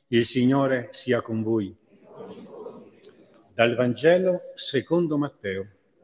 Il Signore sia con voi. Dal Vangelo secondo Matteo.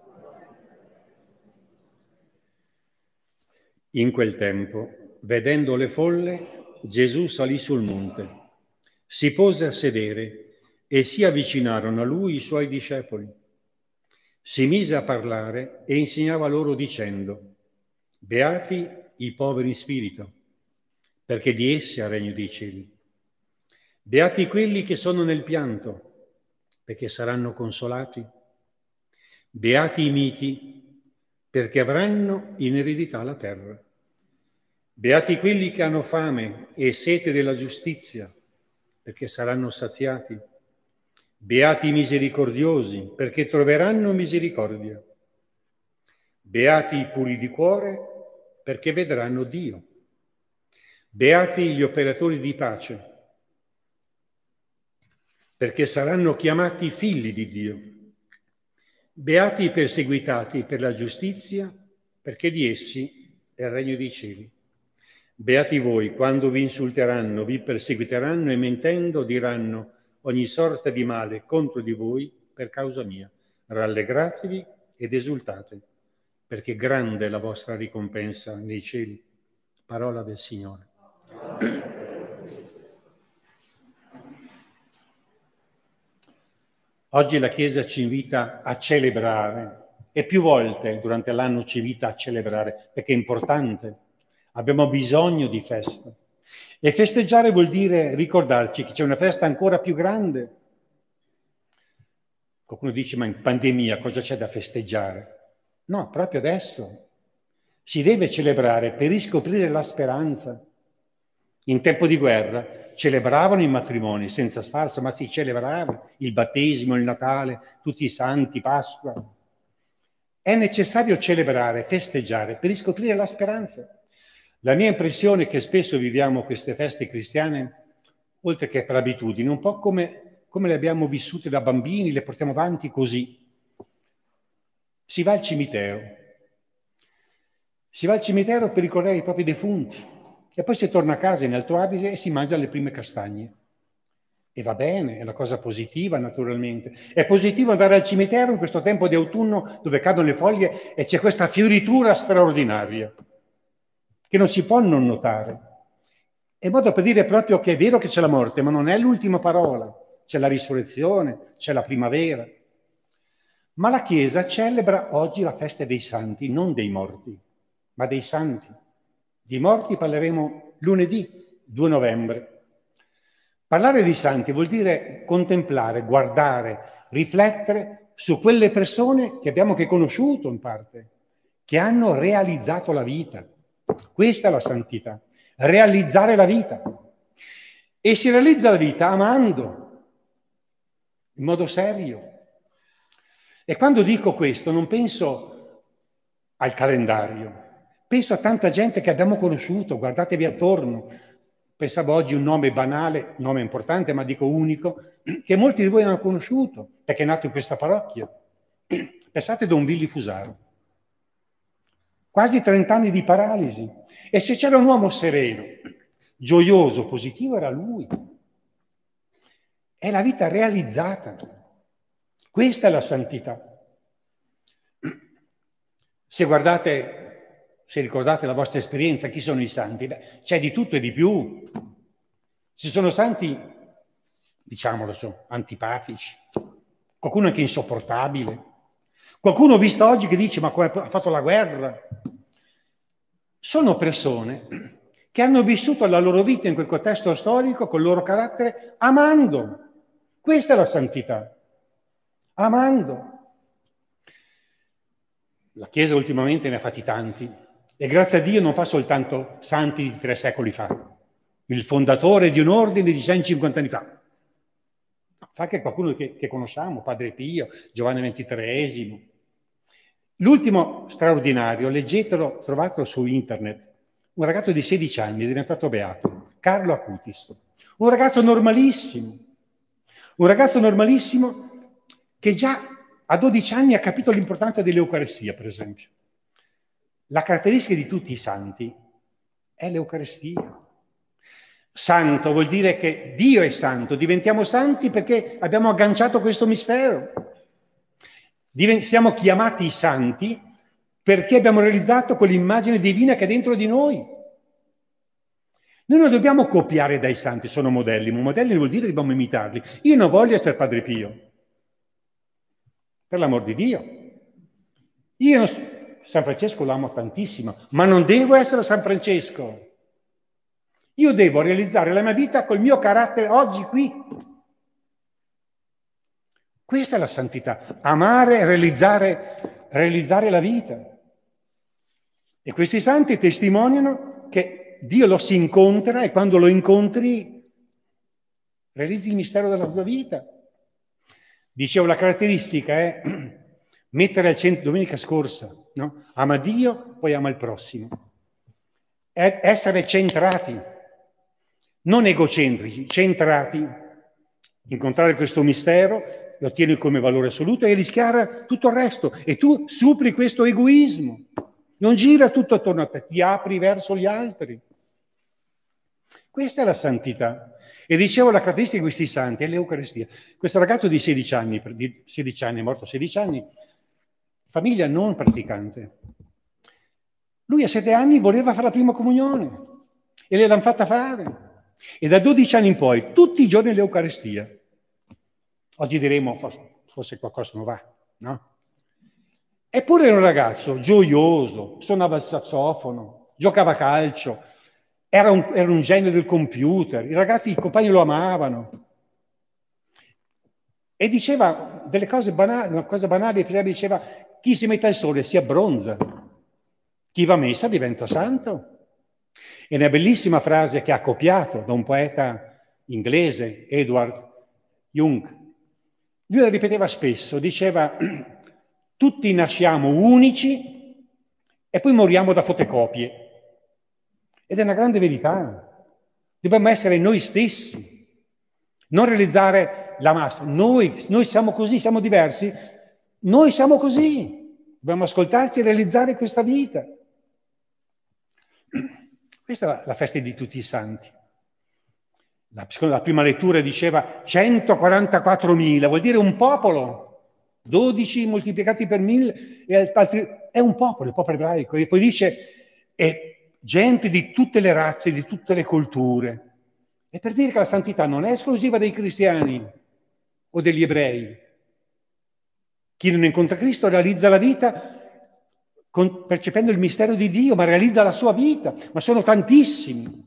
In quel tempo, vedendo le folle, Gesù salì sul monte, si pose a sedere e si avvicinarono a lui i suoi discepoli. Si mise a parlare e insegnava loro dicendo: Beati i poveri in spirito, perché di essi è il regno dei cieli. Beati quelli che sono nel pianto, perché saranno consolati. Beati i miti, perché avranno in eredità la terra. Beati quelli che hanno fame e sete della giustizia, perché saranno saziati. Beati i misericordiosi, perché troveranno misericordia. Beati i puri di cuore, perché vedranno Dio. Beati gli operatori di pace, perché saranno chiamati figli di Dio. Beati i perseguitati per la giustizia, perché di essi è il regno dei cieli. Beati voi quando vi insulteranno, vi perseguiteranno e mentendo diranno ogni sorta di male contro di voi per causa mia. Rallegratevi ed esultate, perché grande è la vostra ricompensa nei cieli. Parola del Signore. Oggi la Chiesa ci invita a celebrare e più volte durante l'anno ci invita a celebrare perché è importante. Abbiamo bisogno di festa. E festeggiare vuol dire ricordarci che c'è una festa ancora più grande. Qualcuno dice, ma in pandemia cosa c'è da festeggiare? No, proprio adesso. Si deve celebrare per riscoprire la speranza. In tempo di guerra celebravano i matrimoni senza sfarzo, ma si celebrava il battesimo, il Natale, tutti i santi, Pasqua. È necessario celebrare, festeggiare per riscoprire la speranza. La mia impressione è che spesso viviamo queste feste cristiane, oltre che per abitudine, un po' come le abbiamo vissute da bambini, le portiamo avanti così. Si va al cimitero. Si va al cimitero per ricordare i propri defunti. E poi si torna a casa in Alto Adige e si mangia le prime castagne. E va bene, è una cosa positiva naturalmente. È positivo andare al cimitero in questo tempo di autunno dove cadono le foglie e c'è questa fioritura straordinaria che non si può non notare. È modo per dire proprio che è vero che c'è la morte, ma non è l'ultima parola. C'è la risurrezione, c'è la primavera. Ma la Chiesa celebra oggi la festa dei santi, non dei morti, ma dei santi. Di morti parleremo lunedì 2 novembre. Parlare di santi vuol dire contemplare, guardare, riflettere su quelle persone che abbiamo che conosciuto in parte, che hanno realizzato la vita. Questa è la santità, realizzare la vita. E si realizza la vita amando, in modo serio. E quando dico questo non penso al calendario. Penso a tanta gente che abbiamo conosciuto, guardatevi attorno. Pensavo oggi un nome banale, nome importante, ma dico unico, che molti di voi hanno conosciuto, perché è nato in questa parrocchia. Pensate a Don Willy Fusaro. Quasi 30 anni di paralisi. E se c'era un uomo sereno, gioioso, positivo, era lui. È la vita realizzata. Questa è la santità. Se guardate... Se ricordate la vostra esperienza, chi sono i santi? Beh, c'è di tutto e di più. Ci sono santi, diciamolo, antipatici, qualcuno anche insopportabile, qualcuno visto oggi che dice ma come ha fatto la guerra. Sono persone che hanno vissuto la loro vita in quel contesto storico, col loro carattere, amando. Questa è la santità, amando. La Chiesa ultimamente ne ha fatti tanti. E grazie a Dio non fa soltanto santi di 3 secoli fa, il fondatore di un ordine di 150 anni fa. Fa anche qualcuno che conosciamo, Padre Pio, Giovanni XXIII. L'ultimo straordinario, leggetelo, trovatelo su internet, un ragazzo di 16 anni è diventato beato, Carlo Acutis. Un ragazzo normalissimo che già a 12 anni ha capito l'importanza dell'Eucaristia, per esempio. La caratteristica di tutti i santi è l'Eucaristia. Santo vuol dire che Dio è santo, diventiamo santi perché abbiamo agganciato questo mistero. Siamo chiamati santi perché abbiamo realizzato quell'immagine divina che è dentro di noi. Noi non dobbiamo copiare dai santi, sono modelli, ma modelli vuol dire che dobbiamo imitarli. Io non voglio essere Padre Pio, per l'amor di Dio. San Francesco l'amo tantissimo, ma non devo essere San Francesco. Io devo realizzare la mia vita col mio carattere oggi qui. Questa è la santità, amare e realizzare la vita. E questi santi testimoniano che Dio lo si incontra e quando lo incontri realizzi il mistero della tua vita. Dicevo, la caratteristica è mettere al centro, domenica scorsa, no? Ama Dio, poi ama il prossimo. È essere centrati, non egocentrici, centrati, incontrare questo mistero, lo ottieni come valore assoluto e rischiara tutto il resto. E tu supli questo egoismo. Non gira tutto attorno a te, ti apri verso gli altri. Questa è la santità. E dicevo, la caratteristica di questi santi è l'Eucaristia. Questo ragazzo di 16 anni, è morto a 16 anni, famiglia non praticante. Lui a 7 anni voleva fare la prima comunione e gliel'hanno fatta fare. E da 12 anni in poi, tutti i giorni l'Eucaristia. Oggi diremo, forse qualcosa non va, no? Eppure era un ragazzo gioioso, suonava il sassofono, giocava a calcio, era un genio del computer, i compagni lo amavano. E diceva delle cose banali, una cosa banale, diceva, chi si mette al sole si abbronza, chi va a messa diventa santo. E una bellissima frase che ha copiato da un poeta inglese, Edward Young. Lui la ripeteva spesso, diceva, tutti nasciamo unici e poi moriamo da fotocopie. Ed è una grande verità. Dobbiamo essere noi stessi, non realizzare la massa. Noi siamo così, siamo diversi, noi siamo così. Dobbiamo ascoltarci e realizzare questa vita. Questa è la festa di tutti i santi. La prima lettura diceva 144.000, vuol dire un popolo. 12 moltiplicati per 1000 e altri, è un popolo, il popolo ebraico. E poi dice gente di tutte le razze, di tutte le culture. E per dire che la santità non è esclusiva dei cristiani o degli ebrei. Chi non incontra Cristo realizza la vita percependo il mistero di Dio, ma realizza la sua vita. Ma sono tantissimi.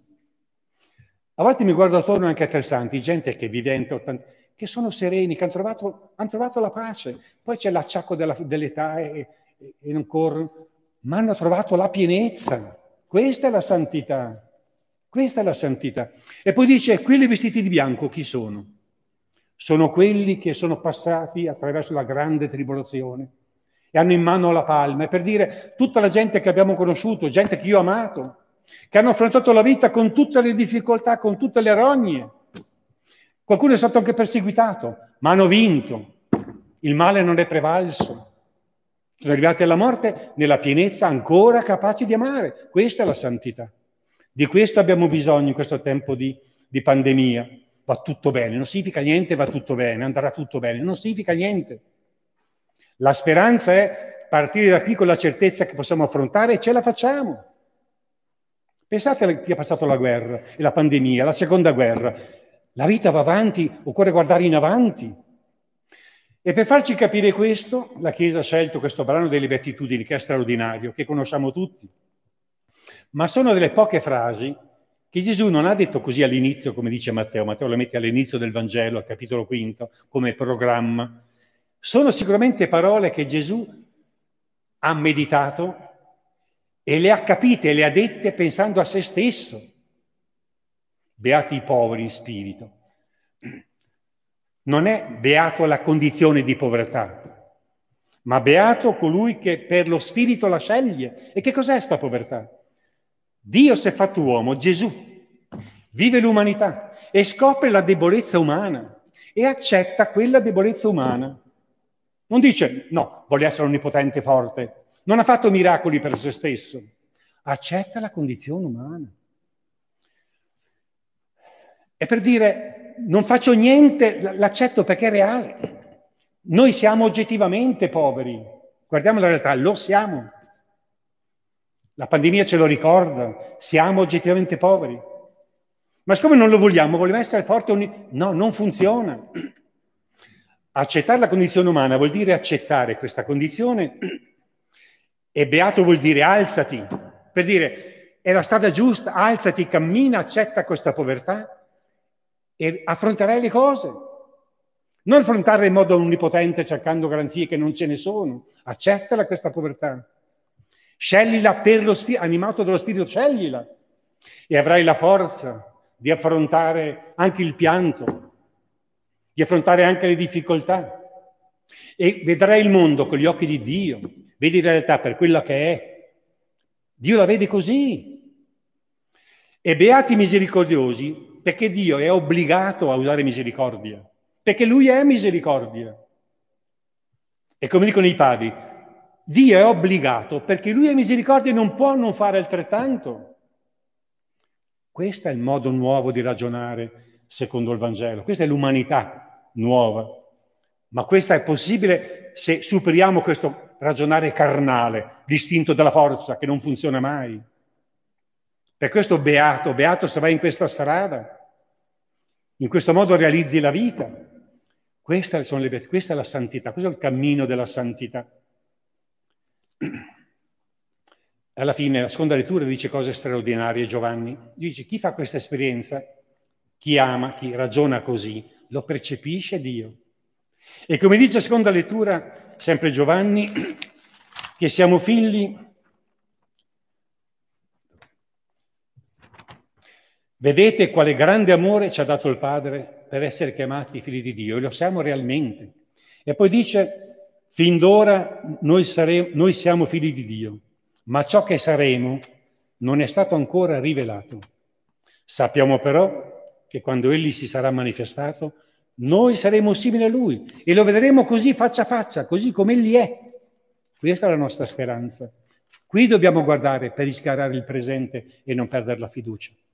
A volte mi guardo attorno anche a tre santi, gente che vivente, che sono sereni, che hanno trovato la pace. Poi c'è l'acciacco dell'età e non corrono, ma hanno trovato la pienezza. Questa è la santità. Questa è la santità. E poi dice, quelli vestiti di bianco chi sono? Sono quelli che sono passati attraverso la grande tribolazione e hanno in mano la palma. E per dire, tutta la gente che abbiamo conosciuto, gente che io ho amato, che hanno affrontato la vita con tutte le difficoltà, con tutte le rogne. Qualcuno è stato anche perseguitato, ma hanno vinto. Il male non è prevalso. Sono arrivati alla morte nella pienezza, ancora capaci di amare. Questa è la santità. Di questo abbiamo bisogno in questo tempo di pandemia. Va tutto bene, non significa niente, va tutto bene, andrà tutto bene, non significa niente. La speranza è partire da qui con la certezza che possiamo affrontare e ce la facciamo. Pensate a chi ha passato la guerra e la pandemia, la seconda guerra. La vita va avanti, occorre guardare in avanti. E per farci capire questo, la Chiesa ha scelto questo brano delle Beatitudini, che è straordinario, che conosciamo tutti. Ma sono delle poche frasi che Gesù non ha detto così all'inizio, come dice Matteo. Matteo lo mette all'inizio del Vangelo, al capitolo 5, come programma. Sono sicuramente parole che Gesù ha meditato e le ha capite, le ha dette pensando a se stesso. Beati i poveri in spirito. Non è beato la condizione di povertà, ma beato colui che per lo spirito la sceglie. E che cos'è sta povertà? Dio si è fatto uomo, Gesù, vive l'umanità e scopre la debolezza umana e accetta quella debolezza umana. Non dice, no, vuole essere onnipotente e forte. Non ha fatto miracoli per se stesso. Accetta la condizione umana. È per dire, non faccio niente, l'accetto perché è reale. Noi siamo oggettivamente poveri. Guardiamo la realtà, lo siamo. La pandemia ce lo ricorda, siamo oggettivamente poveri. Ma siccome non lo vogliamo essere forti, no, non funziona. Accettare la condizione umana vuol dire accettare questa condizione e beato vuol dire alzati, per dire è la strada giusta, alzati, cammina, accetta questa povertà e affronterai le cose. Non affrontarle in modo onnipotente cercando garanzie che non ce ne sono. Accettala questa povertà. Sceglila per lo spirito, animato dallo spirito, sceglila. E avrai la forza di affrontare anche il pianto, di affrontare anche le difficoltà. E vedrai il mondo con gli occhi di Dio. Vedi la realtà per quella che è. Dio la vede così. E beati misericordiosi, perché Dio è obbligato a usare misericordia. Perché Lui è misericordia. E come dicono i padri, Dio è obbligato perché Lui è misericordia e non può non fare altrettanto. Questo è il modo nuovo di ragionare secondo il Vangelo. Questa è l'umanità nuova. Ma questo è possibile se superiamo questo ragionare carnale, l'istinto della forza che non funziona mai. Per questo beato se vai in questa strada. In questo modo realizzi la vita. Questa è la santità, questo è il cammino della santità. Alla fine, la seconda lettura dice cose straordinarie, Giovanni. Dice, chi fa questa esperienza, chi ama, chi ragiona così, lo percepisce Dio. E come dice la seconda lettura, sempre Giovanni, che siamo figli. Vedete quale grande amore ci ha dato il Padre per essere chiamati figli di Dio, e lo siamo realmente. E poi dice, fin d'ora noi siamo figli di Dio, ma ciò che saremo non è stato ancora rivelato. Sappiamo però che quando Egli si sarà manifestato, noi saremo simili a Lui e lo vedremo così faccia a faccia, così come Egli è. Questa è la nostra speranza. Qui dobbiamo guardare per rischiarare il presente e non perdere la fiducia.